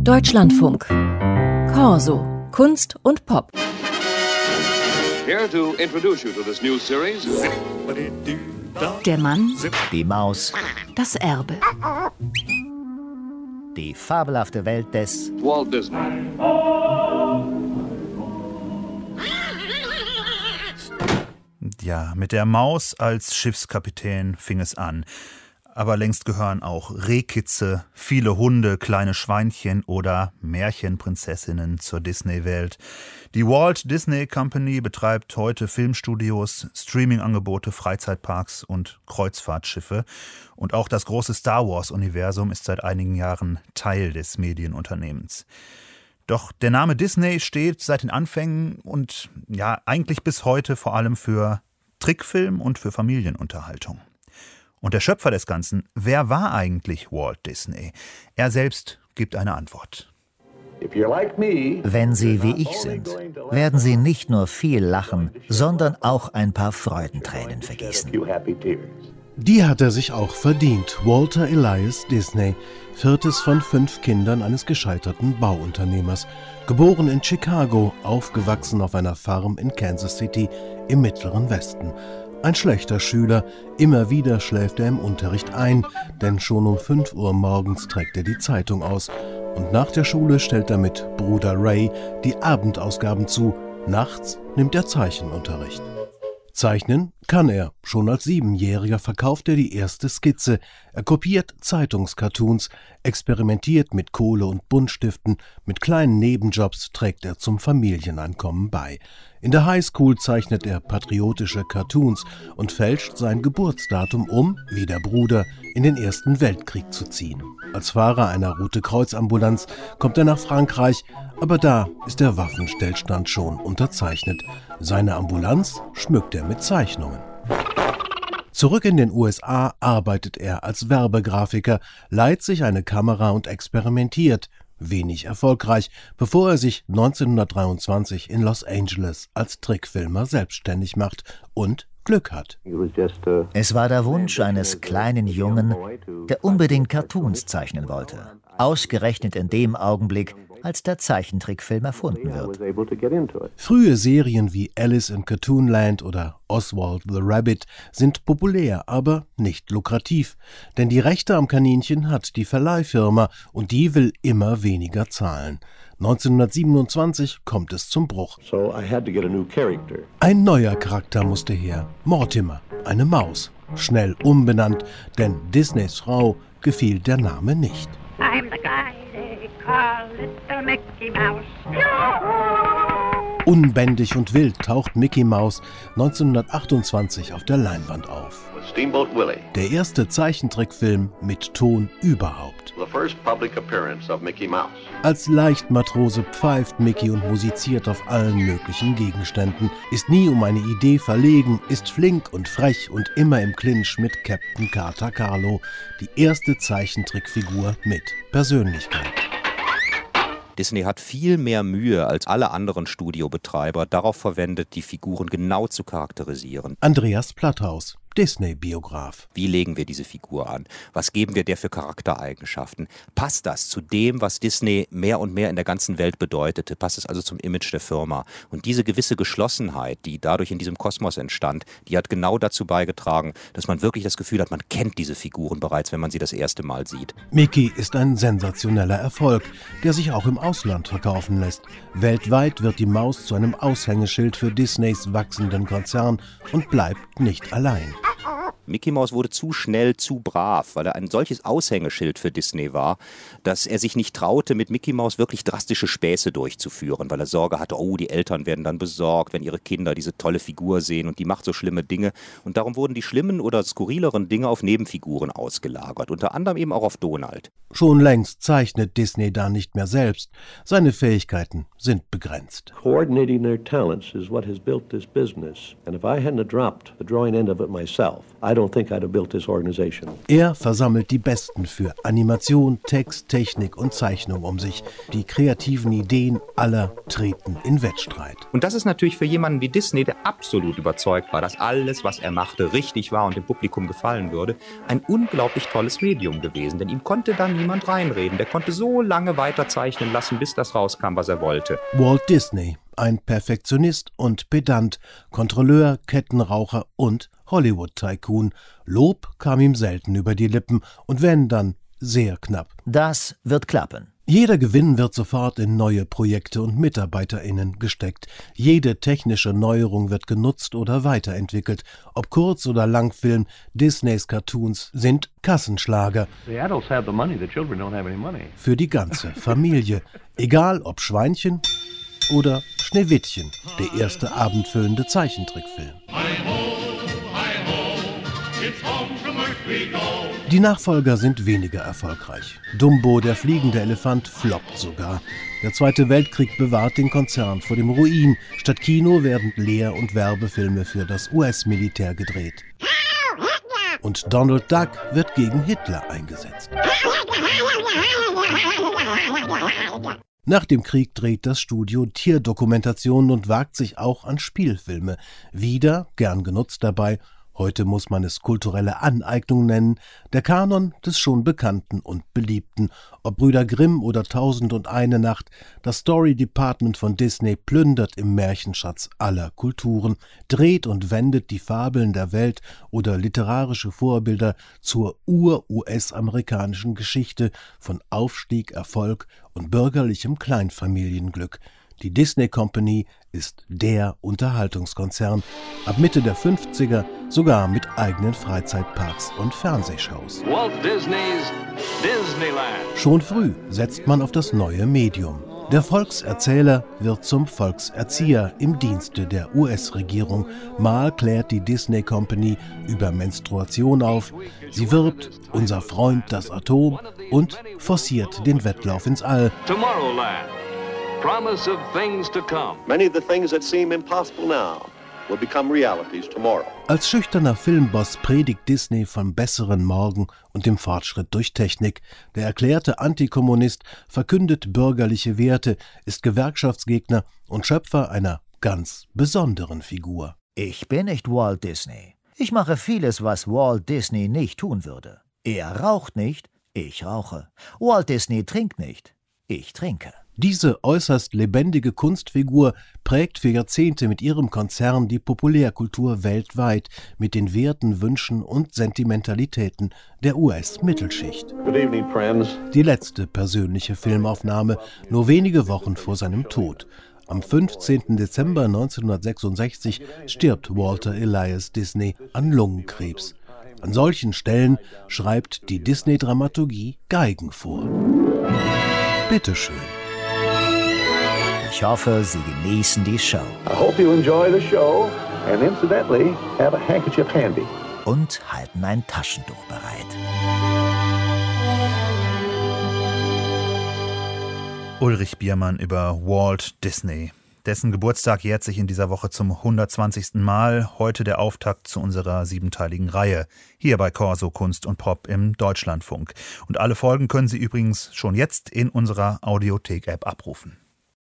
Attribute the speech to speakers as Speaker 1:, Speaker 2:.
Speaker 1: Deutschlandfunk. Corso. Kunst und Pop.
Speaker 2: Here to introduce you to this new series.
Speaker 3: Der Mann,
Speaker 4: Die Maus,
Speaker 3: das Erbe.
Speaker 4: die fabelhafte Welt des
Speaker 2: Walt Disney.
Speaker 5: Ja, mit der Maus als Schiffskapitän fing es an. Aber längst gehören auch Rehkitze, viele Hunde, kleine Schweinchen oder Märchenprinzessinnen zur Disney-Welt. Die Walt Disney Company betreibt heute Filmstudios, Streamingangebote, Freizeitparks und Kreuzfahrtschiffe. Und auch das große Star Wars-Universum ist seit einigen Jahren Teil des Medienunternehmens. Doch der Name Disney steht seit den Anfängen und ja eigentlich bis heute vor allem für Trickfilm und für Familienunterhaltung. Und der Schöpfer des Ganzen, wer war eigentlich Walt Disney? Er selbst gibt eine Antwort.
Speaker 4: Wenn Sie wie ich sind, werden Sie nicht nur viel lachen, sondern auch ein paar Freudentränen vergießen.
Speaker 6: Die hat er sich auch verdient. Walter Elias Disney, viertes von 5 Kindern eines gescheiterten Bauunternehmers. Geboren in Chicago, aufgewachsen auf einer Farm in Kansas City im Mittleren Westen. Ein schlechter Schüler, immer wieder schläft er im Unterricht ein, denn schon um 5 Uhr morgens trägt er die Zeitung aus. Und nach der Schule stellt er mit Bruder Ray die Abendausgaben zu. Nachts nimmt er Zeichenunterricht. Zeichnen kann er. Schon als 7-Jähriger verkauft er die erste Skizze. Er kopiert Zeitungscartoons, experimentiert mit Kohle und Buntstiften, mit kleinen Nebenjobs trägt er zum Familieneinkommen bei. In der Highschool zeichnet er patriotische Cartoons und fälscht sein Geburtsdatum um, wie der Bruder, in den Ersten Weltkrieg zu ziehen. Als Fahrer einer Rote-Kreuz-Ambulanz kommt er nach Frankreich, aber da ist der Waffenstillstand schon unterzeichnet. Seine Ambulanz schmückt er mit Zeichnungen. Zurück in den USA arbeitet er als Werbegrafiker, leiht sich eine Kamera und experimentiert. Wenig erfolgreich, bevor er sich 1923 in Los Angeles als Trickfilmer selbstständig macht und Glück hat.
Speaker 4: Es war der Wunsch eines kleinen Jungen, der unbedingt Cartoons zeichnen wollte. Ausgerechnet in dem Augenblick, als der Zeichentrickfilm erfunden wird.
Speaker 6: Frühe Serien wie Alice in Cartoonland oder Oswald the Rabbit sind populär, aber nicht lukrativ. Denn die Rechte am Kaninchen hat die Verleihfirma und die will immer weniger zahlen. 1927 kommt es zum Bruch. Ein neuer Charakter musste her. Mortimer, eine Maus. Schnell umbenannt, denn Disneys Frau gefiel der Name nicht.
Speaker 7: I'm the guy they call Little Mickey Mouse.
Speaker 6: Unbändig und wild taucht Mickey Mouse 1928 auf der Leinwand auf.
Speaker 8: Steamboat Willie,
Speaker 6: Der erste Zeichentrickfilm mit Ton überhaupt.
Speaker 8: the first public appearance of Mickey Mouse.
Speaker 6: Als Leichtmatrose pfeift Mickey und musiziert auf allen möglichen Gegenständen, ist nie um eine Idee verlegen, ist flink und frech und immer im Clinch mit Captain Carter Carlo, die erste Zeichentrickfigur mit Persönlichkeit.
Speaker 9: Disney hat viel mehr Mühe als alle anderen Studiobetreiber darauf verwendet, die Figuren genau zu charakterisieren.
Speaker 6: Andreas Platthaus, Disney-Biograf.
Speaker 9: Wie legen wir diese Figur an? Was geben wir der für Charaktereigenschaften? Passt das zu dem, was Disney mehr und mehr in der ganzen Welt bedeutete? Passt es also zum Image der Firma? Und diese gewisse Geschlossenheit, die dadurch in diesem Kosmos entstand, die hat genau dazu beigetragen, dass man wirklich das Gefühl hat, man kennt diese Figuren bereits, wenn man sie das erste Mal sieht.
Speaker 6: Mickey ist ein sensationeller Erfolg, der sich auch im Ausland verkaufen lässt. Weltweit wird die Maus zu einem Aushängeschild für Disneys wachsenden Konzern und bleibt nicht allein.
Speaker 9: Mickey Mouse wurde zu schnell zu brav, weil er ein solches Aushängeschild für Disney war, dass er sich nicht traute, mit Mickey Mouse wirklich drastische Späße durchzuführen, weil er Sorge hatte, oh, die Eltern werden dann besorgt, wenn ihre Kinder diese tolle Figur sehen und die macht so schlimme Dinge. Und darum wurden die schlimmen oder skurrileren Dinge auf Nebenfiguren ausgelagert, unter anderem eben auch auf Donald.
Speaker 6: Schon längst zeichnet Disney da nicht mehr selbst. Seine Fähigkeiten sind begrenzt.
Speaker 10: Coordinating their talents is what has built this business. And if I hadn't dropped the drawing end of it myself, I
Speaker 6: Er versammelt die Besten für Animation, Text, Technik und Zeichnung um sich. Die kreativen Ideen aller treten in Wettstreit.
Speaker 9: Und das ist natürlich für jemanden wie Disney, der absolut überzeugt war, dass alles, was er machte, richtig war und dem Publikum gefallen würde, ein unglaublich tolles Medium gewesen. Denn ihm konnte da niemand reinreden. Der konnte so lange weiterzeichnen lassen, bis das rauskam, was er wollte.
Speaker 6: Walt Disney, ein Perfektionist und Pedant, Kontrolleur, Kettenraucher und Hollywood-Tycoon. Lob kam ihm selten über die Lippen und wenn, dann sehr knapp.
Speaker 4: Das wird klappen.
Speaker 6: Jeder Gewinn wird sofort in neue Projekte und MitarbeiterInnen gesteckt. Jede technische Neuerung wird genutzt oder weiterentwickelt. Ob Kurz- oder Langfilm, Disneys Cartoons sind Kassenschlager. Für die ganze Familie. Egal ob Schweinchen oder Schneewittchen, der erste abendfüllende Zeichentrickfilm. Die Nachfolger sind weniger erfolgreich. Dumbo, der fliegende Elefant, floppt sogar. Der Zweite Weltkrieg bewahrt den Konzern vor dem Ruin. Statt Kino werden Lehr- und Werbefilme für das US-Militär gedreht. Und Donald Duck wird gegen Hitler eingesetzt. Nach dem Krieg dreht das Studio Tierdokumentationen und wagt sich auch an Spielfilme. Wieder, gern genutzt dabei, heute muss man es kulturelle Aneignung nennen, der Kanon des schon Bekannten und Beliebten. Ob Brüder Grimm oder 1001 Nacht, das Story Department von Disney plündert im Märchenschatz aller Kulturen, dreht und wendet die Fabeln der Welt oder literarische Vorbilder zur ur-US-amerikanischen Geschichte von Aufstieg, Erfolg und bürgerlichem Kleinfamilienglück. Die Disney Company ist der Unterhaltungskonzern, ab Mitte der 50er sogar mit eigenen Freizeitparks und Fernsehshows.
Speaker 2: Walt Disney's Disneyland.
Speaker 6: Schon früh setzt man auf das neue Medium. Der Volkserzähler wird zum Volkserzieher im Dienste der US-Regierung. Mal klärt die Disney Company über Menstruation auf, sie wirbt unser Freund das Atom und forciert den Wettlauf ins All.
Speaker 2: Tomorrowland. Promise of things to come.
Speaker 8: Many of the things that seem impossible now will become realities tomorrow.
Speaker 6: Als schüchterner Filmboss predigt Disney vom besseren Morgen und dem Fortschritt durch Technik. Der erklärte Antikommunist verkündet bürgerliche Werte, ist Gewerkschaftsgegner und Schöpfer einer ganz besonderen Figur.
Speaker 4: Ich bin nicht Walt Disney. Ich mache vieles, was Walt Disney nicht tun würde. Er raucht nicht, ich rauche. Walt Disney trinkt nicht, ich trinke.
Speaker 6: Diese äußerst lebendige Kunstfigur prägt für Jahrzehnte mit ihrem Konzern die Populärkultur weltweit mit den Werten, Wünschen und Sentimentalitäten der US-Mittelschicht.
Speaker 8: Good evening, friends.
Speaker 6: Die letzte persönliche Filmaufnahme, nur wenige Wochen vor seinem Tod. Am 15. Dezember 1966 stirbt Walter Elias Disney an Lungenkrebs. An solchen Stellen schreibt die Disney-Dramaturgie Geigen vor. Bitteschön.
Speaker 4: Ich hoffe, Sie genießen die Show.
Speaker 8: I hope you enjoy the show and incidentally have a handkerchief handy.
Speaker 4: Und halten ein Taschentuch bereit.
Speaker 5: Ulrich Biermann über Walt Disney. Dessen Geburtstag jährt sich in dieser Woche zum 120. Mal. Heute der Auftakt zu unserer 7-teiligen Reihe. Hier bei Corso Kunst und Pop im Deutschlandfunk. Und alle Folgen können Sie übrigens schon jetzt in unserer Audiothek-App abrufen.